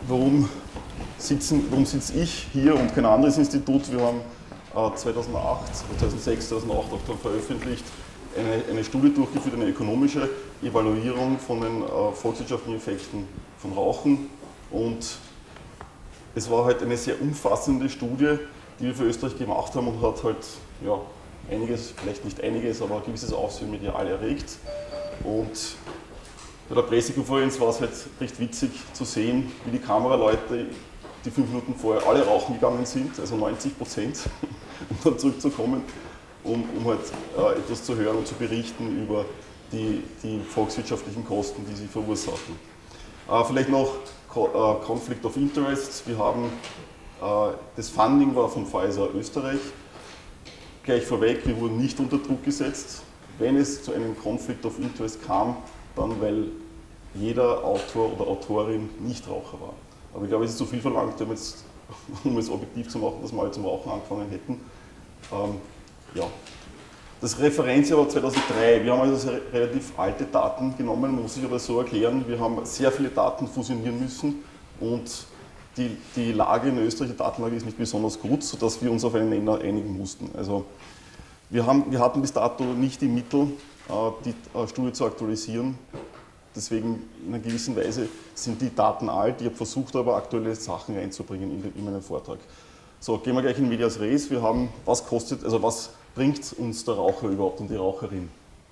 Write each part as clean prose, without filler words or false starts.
warum sitze ich hier und kein anderes Institut? Wir haben 2006, 2008 auch dann veröffentlicht, eine Studie durchgeführt, eine ökonomische Evaluierung von den volkswirtschaftlichen Effekten von Rauchen. Und es war halt eine sehr umfassende Studie, die wir für Österreich gemacht haben und hat halt ja, einiges, vielleicht nicht einiges, aber ein gewisses Aufsehen medial erregt. Und bei der Pressekonferenz war es halt recht witzig zu sehen, wie die Kameraleute, die 5 Minuten vorher alle rauchen gegangen sind, also 90%, um dann zurückzukommen, um halt etwas zu hören und zu berichten über die volkswirtschaftlichen Kosten, die sie verursachen. Vielleicht noch Conflict of Interest. Wir haben, das Funding war von Pfizer Österreich. Gleich vorweg, wir wurden nicht unter Druck gesetzt. Wenn es zu einem Conflict of Interest kam, dann weil jeder Autor oder Autorin Nichtraucher war. Aber ich glaube, es ist zu viel verlangt, um es objektiv zu machen, dass wir alle zum Rauchen angefangen hätten. Ja. Das Referenzjahr war 2003. Wir haben also relativ alte Daten genommen, muss ich aber so erklären. Wir haben sehr viele Daten fusionieren müssen und die Lage in Österreich, die Datenlage ist nicht besonders gut, sodass wir uns auf einen Nenner einigen mussten. Also wir hatten bis dato nicht die Mittel, die Studie zu aktualisieren. Deswegen in einer gewissen Weise sind die Daten alt. Ich habe versucht, aber aktuelle Sachen reinzubringen in meinen Vortrag. So, gehen wir gleich in Medias Res. Wir haben, was bringt uns der Raucher überhaupt und die Raucherin?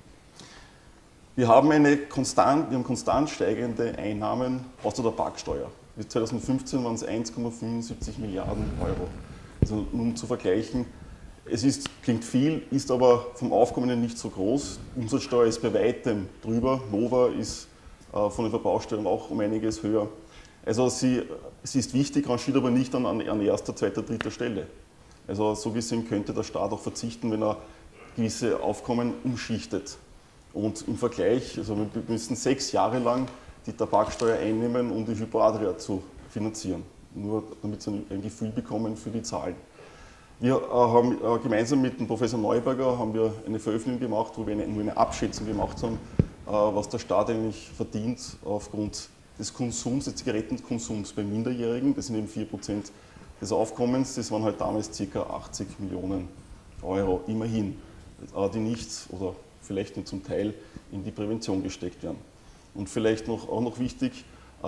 Wir haben konstant steigende Einnahmen aus der Tabaksteuer. 2015 waren es 1,75 Milliarden Euro. Also um zu vergleichen, klingt viel, ist aber vom Aufkommen her nicht so groß. Umsatzsteuer ist bei weitem drüber. Nova ist von den Verbrauchssteuern auch um einiges höher. Also sie ist wichtig, rangiert aber nicht an erster, zweiter, dritter Stelle. Also so gesehen könnte der Staat auch verzichten, wenn er gewisse Aufkommen umschichtet. Und im Vergleich, also wir müssen 6 Jahre lang die Tabaksteuer einnehmen, um die Hypo Adria zu finanzieren. Nur damit Sie ein Gefühl bekommen für die Zahlen. Wir haben gemeinsam mit dem Professor Neuberger eine Veröffentlichung gemacht, wo wir nur eine Abschätzung gemacht haben, was der Staat eigentlich verdient aufgrund des Konsums, des Zigarettenkonsums bei Minderjährigen. Das sind eben 4% des Aufkommens. Das waren halt damals ca. 80 Millionen Euro, immerhin, die nicht oder vielleicht nur zum Teil in die Prävention gesteckt werden. Und vielleicht auch noch wichtig,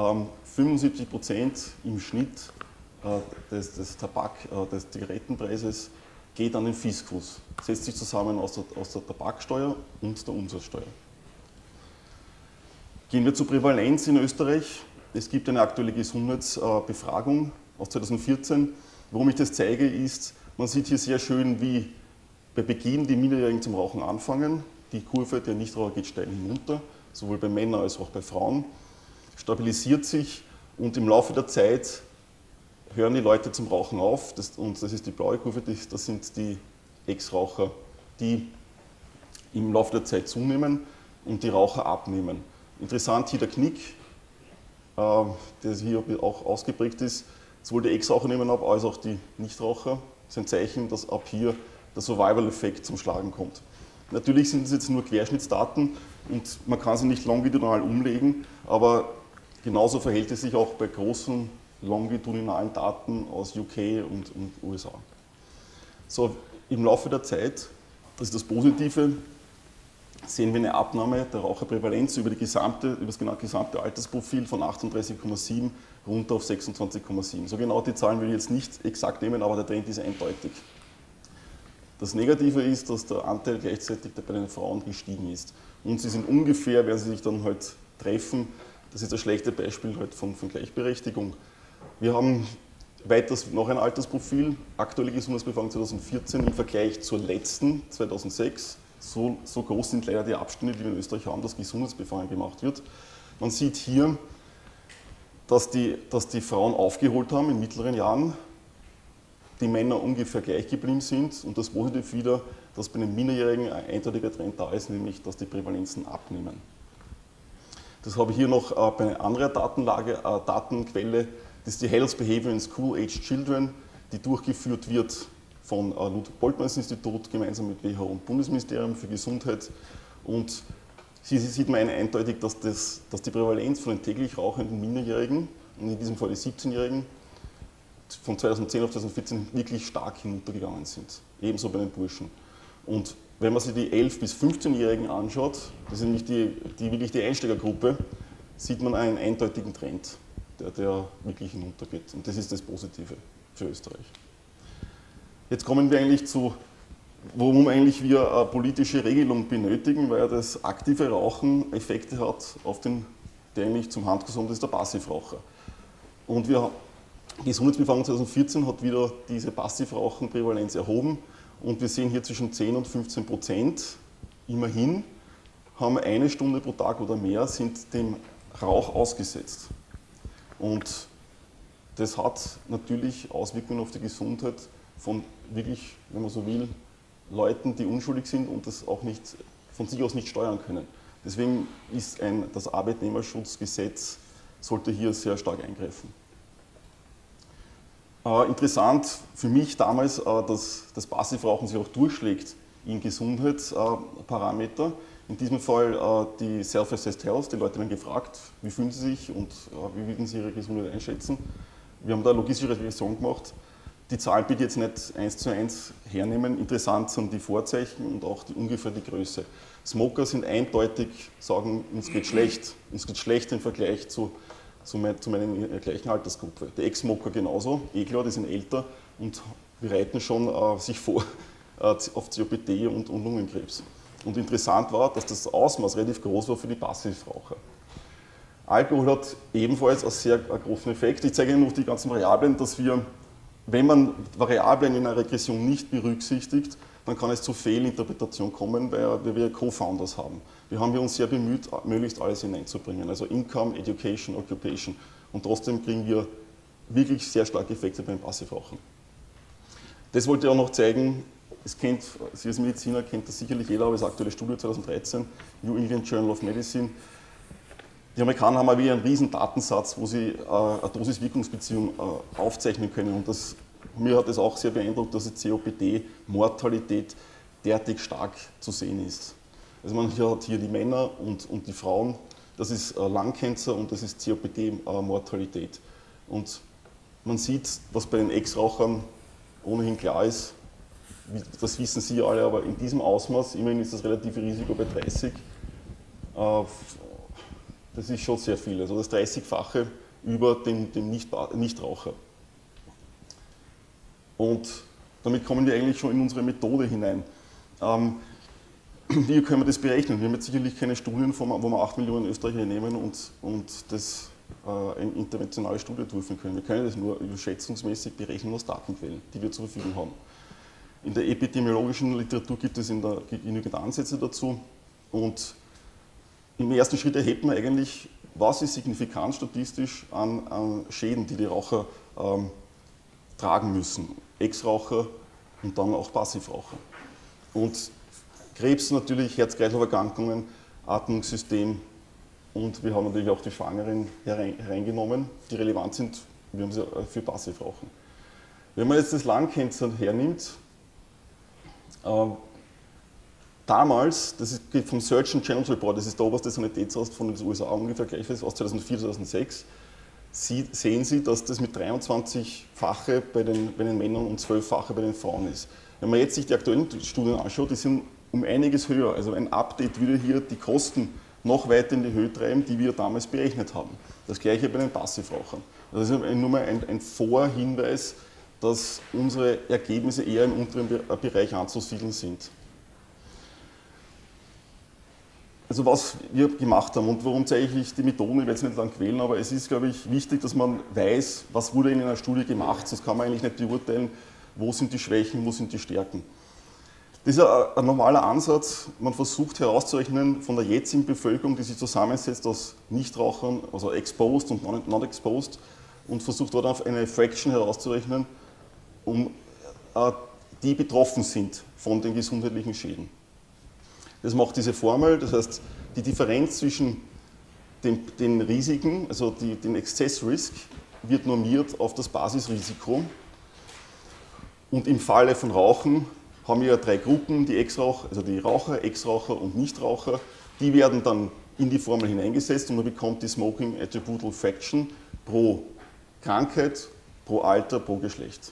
75% im Schnitt des Zigarettenpreises geht an den Fiskus, setzt sich zusammen aus der Tabaksteuer und der Umsatzsteuer. Gehen wir zur Prävalenz in Österreich. Es gibt eine aktuelle Gesundheitsbefragung aus 2014. Warum ich das zeige, ist, man sieht hier sehr schön, wie bei Beginn die Minderjährigen zum Rauchen anfangen. Die Kurve der Nichtraucher geht steil hinunter, sowohl bei Männern als auch bei Frauen, stabilisiert sich und im Laufe der Zeit hören die Leute zum Rauchen auf. Und das ist die blaue Kurve, das sind die Ex-Raucher, die im Laufe der Zeit zunehmen und die Raucher abnehmen. Interessant hier der Knick, der hier auch ausgeprägt ist. Sowohl die Ex-Raucher nehmen ab, als auch die Nichtraucher. Das ist ein Zeichen, dass ab hier der Survival-Effekt zum Schlagen kommt. Natürlich sind es jetzt nur Querschnittsdaten und man kann sie nicht longitudinal umlegen, aber genauso verhält es sich auch bei großen longitudinalen Daten aus UK und USA. So, im Laufe der Zeit, das ist das Positive, sehen wir eine Abnahme der Raucherprävalenz über das gesamte Altersprofil von 38,7 runter auf 26,7. So genau die Zahlen will ich jetzt nicht exakt nehmen, aber der Trend ist eindeutig. Das Negative ist, dass der Anteil gleichzeitig bei den Frauen gestiegen ist. Und sie sind ungefähr, werden sie sich dann halt treffen, das ist das schlechte Beispiel halt von Gleichberechtigung. Wir haben weiters noch ein Altersprofil, aktuelle Gesundheitsbefragung 2014 im Vergleich zur letzten 2006. So groß sind leider die Abstände, die wir in Österreich haben, dass Gesundheitsbefragung gemacht wird. Man sieht hier, dass die Frauen aufgeholt haben in mittleren Jahren, die Männer ungefähr gleich geblieben sind und das Positive wieder, dass bei den Minderjährigen ein eindeutiger Trend da ist, nämlich dass die Prävalenzen abnehmen. Das habe ich hier noch bei einer anderen Datenquelle, das ist die Health Behavior in School-Aged Children, die durchgeführt wird von Ludwig-Boltzmann-Institut gemeinsam mit WHO und Bundesministerium für Gesundheit. Und hier sieht man eindeutig, dass die Prävalenz von den täglich rauchenden Minderjährigen und in diesem Fall die 17-Jährigen, von 2010 auf 2014 wirklich stark hinuntergegangen sind. Ebenso bei den Burschen. Und wenn man sich die 11- bis 15-Jährigen anschaut, das ist nämlich wirklich die Einsteigergruppe, sieht man einen eindeutigen Trend, der wirklich hinuntergeht. Und das ist das Positive für Österreich. Jetzt kommen wir eigentlich zu, warum eigentlich wir eine politische Regelung benötigen, weil das aktive Rauchen Effekte hat auf den, der eigentlich zum Handgesund ist, der Passivraucher. Und die Gesundheitsbefragung 2014 hat wieder diese Passivrauchenprävalenz erhoben und wir sehen hier zwischen 10 und 15%. Immerhin haben 1 Stunde pro Tag oder mehr sind dem Rauch ausgesetzt. Und das hat natürlich Auswirkungen auf die Gesundheit von wirklich, wenn man so will, Leuten, die unschuldig sind und das auch nicht, von sich aus nicht steuern können. Deswegen ist das Arbeitnehmerschutzgesetz sollte hier sehr stark eingreifen. Interessant für mich damals, dass das Passivrauchen sich auch durchschlägt in Gesundheitsparameter. In diesem Fall die Self-Assessed Health, die Leute werden gefragt, wie fühlen sie sich und wie würden sie ihre Gesundheit einschätzen. Wir haben da eine logistische Regression gemacht. Die Zahlen bitte jetzt nicht 1:1 hernehmen. Interessant sind die Vorzeichen und auch ungefähr die Größe. Smoker sind eindeutig, sagen, uns geht schlecht. Uns geht schlecht im Vergleich zu meiner gleichen Altersgruppe. Die Ex-Smoker genauso, klar, die sind älter und bereiten schon sich vor auf COPD und Lungenkrebs. Und interessant war, dass das Ausmaß relativ groß war für die Passivraucher. Alkohol hat ebenfalls einen sehr großen Effekt. Ich zeige Ihnen noch die ganzen Variablen, dass wir, wenn man Variablen in einer Regression nicht berücksichtigt, dann kann es zu Fehlinterpretation kommen, weil wir Co-Founders haben. Wir haben uns sehr bemüht, möglichst alles hineinzubringen, also Income, Education, Occupation. Und trotzdem kriegen wir wirklich sehr starke Effekte beim Passivrauchen. Das wollte ich auch noch zeigen. Sie als Mediziner kennt das sicherlich jeder, aber das aktuelle Studie 2013, New England Journal of Medicine. Die Amerikaner haben wieder einen riesen Datensatz, wo sie eine Dosis-Wirkungsbeziehung aufzeichnen können. Und mir hat es auch sehr beeindruckt, dass die COPD-Mortalität derartig stark zu sehen ist. Also man hat hier die Männer und die Frauen, das ist Lung Cancer und das ist COPD-Mortalität. Und man sieht, was bei den Ex-Rauchern ohnehin klar ist, das wissen Sie alle, aber in diesem Ausmaß, immerhin ist das relative Risiko bei 30, das ist schon sehr viel, also das 30-fache über dem Nichtraucher. Und damit kommen wir eigentlich schon in unsere Methode hinein. Wie können wir das berechnen? Wir haben jetzt sicherlich keine Studien, wo wir 8 Millionen Österreicher nehmen und das eine interventionale Studie durchführen können. Wir können das nur schätzungsmäßig berechnen aus Datenquellen, die wir zur Verfügung haben. In der epidemiologischen Literatur gibt es genügend Ansätze dazu. Und im ersten Schritt erhebt man eigentlich, was ist signifikant statistisch an Schäden, die Raucher tragen müssen. Ex-Raucher und dann auch Passivraucher. Und Krebs natürlich, Herz-Kreislauf-Erkrankungen, Atmungssystem und wir haben natürlich auch die Schwangeren hereingenommen, die relevant sind, wir haben sie für Passivrauchen. Wenn man jetzt das Lung Cancer hernimmt, damals, geht vom Surgeon General's Report, das ist der oberste Sanitätsarzt von den USA ungefähr gleich, aus 2004, 2006, sehen Sie, dass das mit 23-fache bei den Männern und 12-fache bei den Frauen ist. Wenn man jetzt sich die aktuellen Studien anschaut, die sind um einiges höher. Also ein Update würde hier die Kosten noch weiter in die Höhe treiben, die wir damals berechnet haben. Das gleiche bei den Passivrauchern. Das ist nur mal ein Vorhinweis, dass unsere Ergebnisse eher im unteren Bereich anzusiedeln sind. Also was wir gemacht haben und warum zeige ich die Methoden, ich werde es nicht lang quälen, aber es ist, glaube ich, wichtig, dass man weiß, was wurde in einer Studie gemacht, sonst kann man eigentlich nicht beurteilen, wo sind die Schwächen, wo sind die Stärken. Das ist ein normaler Ansatz, man versucht herauszurechnen von der jetzigen Bevölkerung, die sich zusammensetzt aus Nichtrauchern, also exposed und non-exposed und versucht dort auf eine Fraction herauszurechnen, die betroffen sind von den gesundheitlichen Schäden. Das macht diese Formel, das heißt, die Differenz zwischen den Risiken, also den Exzessrisk, wird normiert auf das Basisrisiko. Und im Falle von Rauchen haben wir 3 Gruppen, die Ex-Raucher, also die Raucher, Ex-Raucher und Nichtraucher. Die werden dann in die Formel hineingesetzt und man bekommt die Smoking Attributable Fraction, pro Krankheit, pro Alter, pro Geschlecht.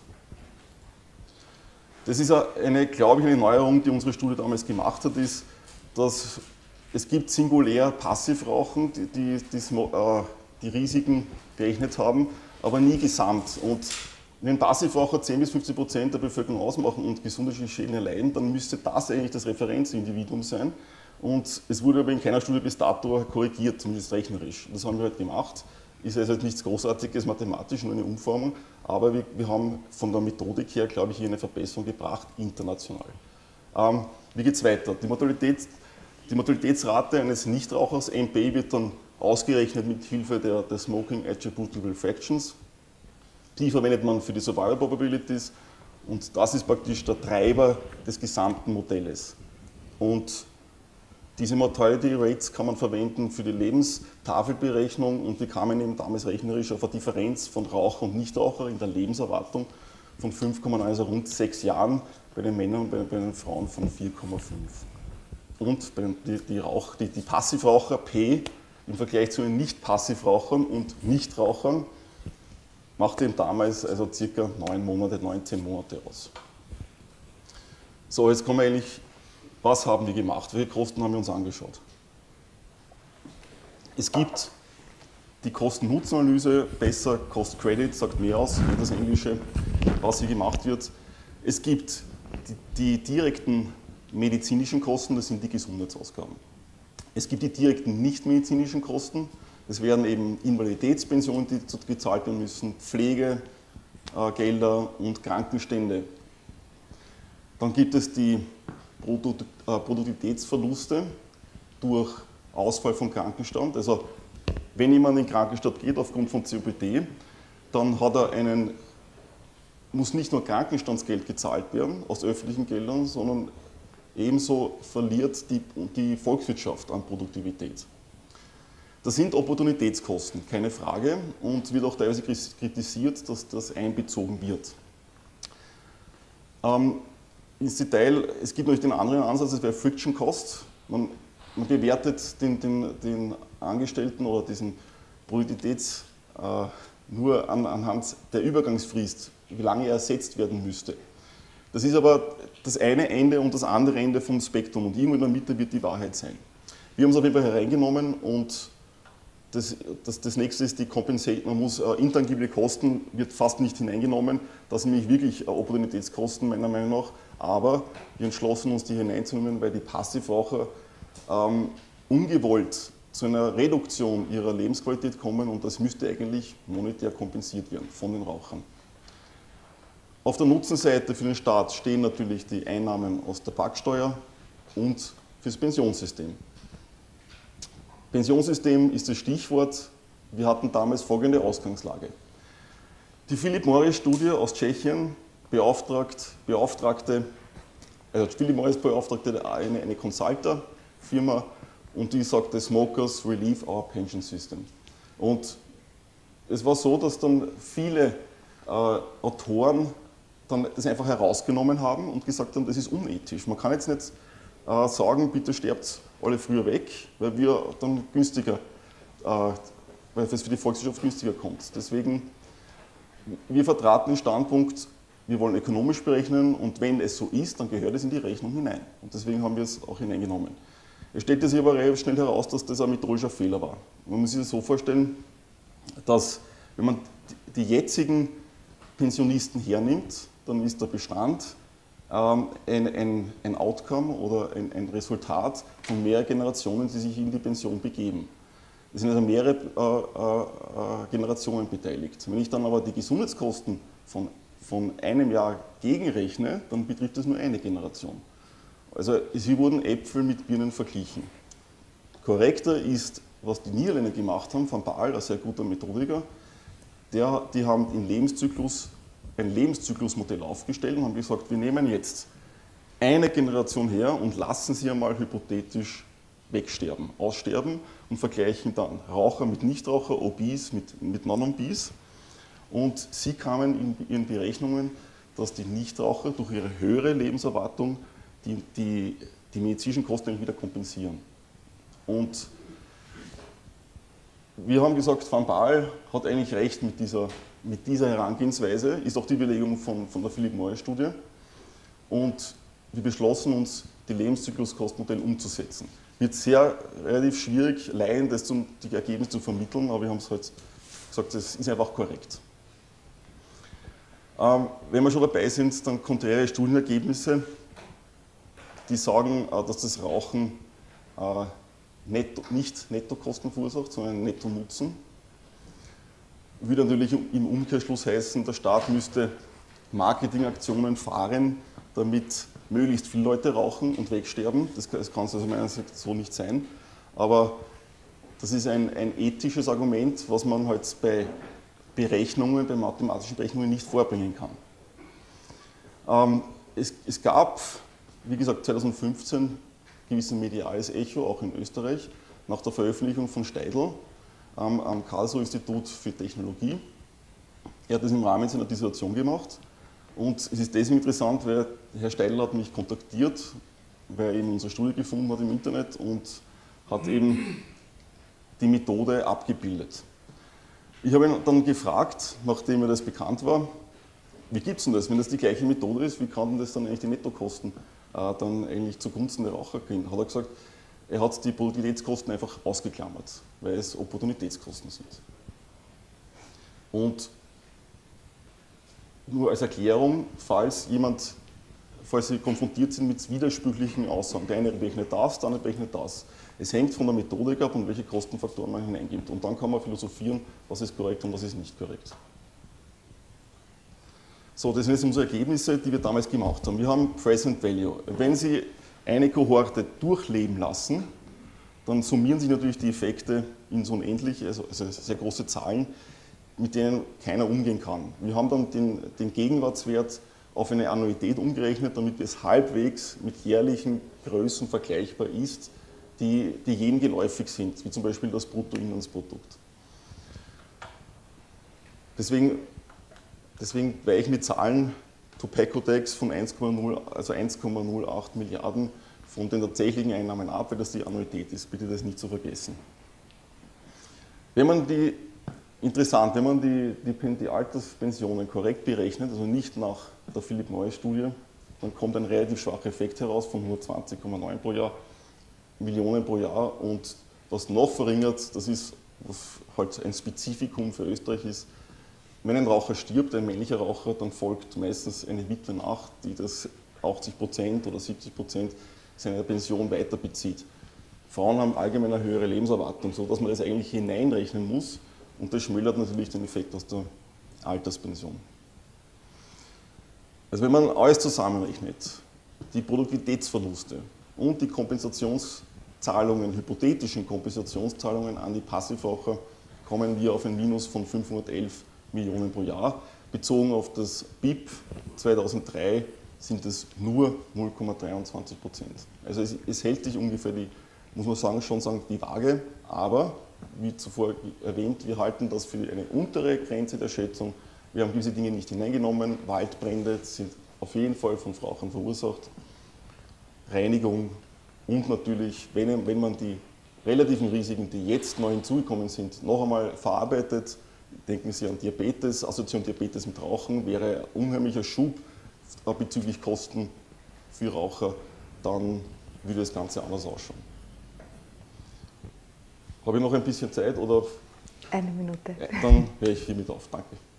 Das ist eine, glaube ich, eine Neuerung, die unsere Studie damals gemacht hat, ist, dass es gibt singulär Passivrauchen, die Risiken gerechnet haben, aber nie gesamt. Und wenn Passivraucher 10-15% der Bevölkerung ausmachen und gesundheitliche Schäden erleiden, dann müsste das eigentlich das Referenzindividuum sein. Und es wurde aber in keiner Studie bis dato korrigiert, zumindest rechnerisch. Das haben wir halt gemacht. Ist also nichts Großartiges mathematisch, nur eine Umformung, aber wir haben von der Methodik her, glaube ich, hier eine Verbesserung gebracht, international. Wie geht es weiter? Die Mortalitätsrate eines Nichtrauchers, MPA, wird dann ausgerechnet mit Hilfe der Smoking Attributable Fractions. Die verwendet man für die Survival Probabilities und das ist praktisch der Treiber des gesamten Modells. Und diese Mortality Rates kann man verwenden für die Lebenstafelberechnung und wir kamen eben damals rechnerisch auf eine Differenz von Raucher und Nichtraucher in der Lebenserwartung von 5,9, also rund 6 Jahren, bei den Männern und bei den Frauen von 4,5. Und die Passivraucher P im Vergleich zu den Nicht-Passivrauchern und Nichtrauchern machte eben damals also ca. 19 Monate aus. So, jetzt kommen wir eigentlich. Was haben wir gemacht? Welche Kosten haben wir uns angeschaut? Es gibt die Kosten-Nutzen-Analyse, besser Cost-Credit, sagt mehr aus, wie das Englische, was hier gemacht wird. Es gibt die direkten medizinischen Kosten, das sind die Gesundheitsausgaben. Es gibt die direkten nicht-medizinischen Kosten, das wären eben Invaliditätspensionen, die gezahlt werden müssen, Pflegegelder und Krankenstände. Dann gibt es die Produktivitätsverluste durch Ausfall von Krankenstand. Also wenn jemand in den Krankenstand geht aufgrund von COPD, dann muss nicht nur Krankenstandsgeld gezahlt werden aus öffentlichen Geldern, sondern ebenso verliert die Volkswirtschaft an Produktivität. Das sind Opportunitätskosten, keine Frage, und wird auch teilweise kritisiert, dass das einbezogen wird. Ins Detail, es gibt natürlich den anderen Ansatz, das wäre Friction Cost. Man bewertet den Angestellten oder diesen Produktivitäts nur anhand der Übergangsfrist, wie lange er ersetzt werden müsste. Das ist aber das eine Ende und das andere Ende vom Spektrum und irgendwo in der Mitte wird die Wahrheit sein. Wir haben es auf jeden Fall hereingenommen und das nächste ist die Compensation. Man muss intangible Kosten, wird fast nicht hineingenommen. Das sind nämlich wirklich Opportunitätskosten meiner Meinung nach. Aber wir entschlossen uns, die hineinzunehmen, weil die Passivraucher ungewollt zu einer Reduktion ihrer Lebensqualität kommen und das müsste eigentlich monetär kompensiert werden von den Rauchern. Auf der Nutzenseite für den Staat stehen natürlich die Einnahmen aus der Packsteuer und fürs Pensionssystem. Pensionssystem ist das Stichwort. Wir hatten damals folgende Ausgangslage. Die Philip Morris-Studie aus Tschechien beauftragte eine Consulter-Firma und die sagte, Smokers relieve our pension system. Und es war so, dass dann viele Autoren dann das einfach herausgenommen haben und gesagt haben, das ist unethisch. Man kann jetzt nicht sagen, bitte sterbt alle früher weg, weil wir dann günstiger, weil es für die Volkswirtschaft günstiger kommt. Deswegen, wir vertraten den Standpunkt, wir wollen ökonomisch berechnen und wenn es so ist, dann gehört es in die Rechnung hinein. Und deswegen haben wir es auch hineingenommen. Es stellte sich aber relativ schnell heraus, dass das ein methodischer Fehler war. Man muss sich das so vorstellen, dass wenn man die jetzigen Pensionisten hernimmt, dann ist der Bestand ein Outcome oder ein Resultat von mehreren Generationen, die sich in die Pension begeben. Es sind also mehrere Generationen beteiligt. Wenn ich dann aber die Gesundheitskosten von einem Jahr gegenrechne, dann betrifft das nur eine Generation. Also hier wurden Äpfel mit Birnen verglichen. Korrekter ist, was die Niederländer gemacht haben, Van Baal, ein sehr guter Methodiker, die haben im Lebenszyklus ein Lebenszyklusmodell aufgestellt und haben gesagt, wir nehmen jetzt eine Generation her und lassen sie einmal hypothetisch wegsterben, aussterben und vergleichen dann Raucher mit Nichtraucher, Obese mit Non-Obese. Und sie kamen in ihren Berechnungen, dass die Nichtraucher durch ihre höhere Lebenserwartung die medizinischen Kosten wieder kompensieren. Und wir haben gesagt, Van Baal hat eigentlich recht mit dieser Herangehensweise, ist auch die Überlegung von der Philipp-Morris-Studie. Und wir beschlossen uns, die Lebenszykluskostenmodell umzusetzen. Wird relativ schwierig, Laien die Ergebnisse zu vermitteln, aber wir haben es halt gesagt, das ist einfach korrekt. Wenn wir schon dabei sind, dann konträre Studienergebnisse, die sagen, dass das Rauchen nicht Nettokosten verursacht, sondern Netto-Nutzen. Würde natürlich im Umkehrschluss heißen, der Staat müsste Marketingaktionen fahren, damit möglichst viele Leute rauchen und wegsterben. Das kann es also meiner Ansicht nach so nicht sein. Aber das ist ein ethisches Argument, was man halt bei Berechnungen, bei mathematischen Berechnungen nicht vorbringen kann. Es gab, wie gesagt, 2015 gewissen mediales Echo, auch in Österreich, nach der Veröffentlichung von Steidl am Karlsruher Institut für Technologie. Er hat das im Rahmen seiner Dissertation gemacht. Und es ist deswegen interessant, weil Herr Steidl hat mich kontaktiert, weil er eben unsere Studie gefunden hat im Internet und hat eben die Methode abgebildet. Ich habe ihn dann gefragt, nachdem mir das bekannt war, wie gibt es denn das, wenn das die gleiche Methode ist, wie kann denn das dann eigentlich die Nettokosten dann eigentlich zugunsten der Raucher gehen? Hat er gesagt, er hat die Produktivitätskosten einfach ausgeklammert, weil es Opportunitätskosten sind. Und nur als Erklärung, falls Sie konfrontiert sind mit widersprüchlichen Aussagen, der eine berechnet das, der andere berechnet das. Es hängt von der Methodik ab und welche Kostenfaktoren man hineingibt. Und dann kann man philosophieren, was ist korrekt und was ist nicht korrekt. So, das sind jetzt unsere Ergebnisse, die wir damals gemacht haben. Wir haben Present Value. Wenn Sie eine Kohorte durchleben lassen, dann summieren sich natürlich die Effekte ins Unendliche, also sehr große Zahlen, mit denen keiner umgehen kann. Wir haben dann den Gegenwartswert auf eine Annuität umgerechnet, damit es halbwegs mit jährlichen Größen vergleichbar ist, die jedem geläufig sind, wie zum Beispiel das Bruttoinlandsprodukt. Deswegen weichen die Zahlen Tobacco Tax von 1,08 Milliarden von den tatsächlichen Einnahmen ab, weil das die Annuität ist. Bitte das nicht zu vergessen. Wenn man die Alterspensionen korrekt berechnet, also nicht nach der Philipp-Morris-Studie, dann kommt ein relativ schwacher Effekt heraus von 120,9 Millionen pro Jahr. Und was noch verringert, das ist, was halt ein Spezifikum für Österreich ist, wenn ein Raucher stirbt, ein männlicher Raucher, dann folgt meistens eine Witwe nach, die das 80% oder 70% seiner Pension weiter bezieht. Frauen haben allgemein eine höhere Lebenserwartung, sodass man das eigentlich hineinrechnen muss. Und das schmälert natürlich den Effekt aus der Alterspension. Also wenn man alles zusammenrechnet, die Produktivitätsverluste und die Kompensationszahlungen, hypothetischen Kompensationszahlungen an die Passivraucher, kommen wir auf ein Minus von 511 Millionen pro Jahr. Bezogen auf das BIP 2003 sind es nur 0,23%. Also es hält sich ungefähr muss man sagen, die Waage, aber wie zuvor erwähnt, wir halten das für eine untere Grenze der Schätzung. Wir haben diese Dinge nicht hineingenommen. Waldbrände sind auf jeden Fall von Rauchern verursacht. Reinigung und natürlich, wenn man die relativen Risiken, die jetzt neu hinzugekommen sind, noch einmal verarbeitet, denken Sie an Diabetes, Assoziation Diabetes mit Rauchen, wäre ein unheimlicher Schub bezüglich Kosten für Raucher, dann würde das Ganze anders ausschauen. Habe ich noch ein bisschen Zeit oder? Eine Minute. Dann höre ich hiermit auf. Danke.